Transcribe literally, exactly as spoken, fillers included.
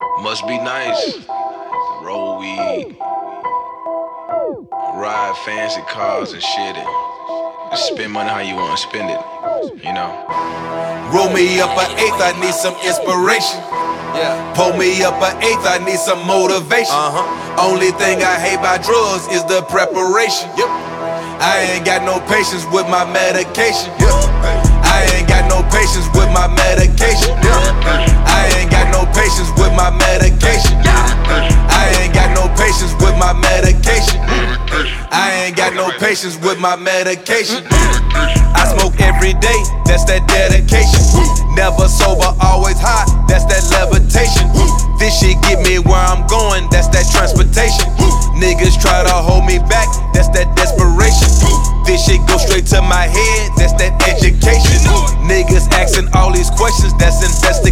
Must be nice. Roll weed, ride fancy cars and shit, and just spend money how you want to spend it, you know. Roll me up an eighth, I need some inspiration. Yeah. Pull me up an eighth, I need some motivation. Uh-huh. Only thing I hate about drugs is the preparation. Yep. I ain't got no patience with my medication. Yep. I ain't got no patience with my medication. Yep. I ain't got no patience with my medication. I ain't got no patience with my medication. I ain't got no patience with my medication. I smoke every day, that's that dedication. Never sober, always high, that's that levitation. This shit get me where I'm going, that's that transportation. Niggas try to hold me back, that's that desperation. This shit go straight to my head, that's that education. Niggas asking all these questions, that's investigation.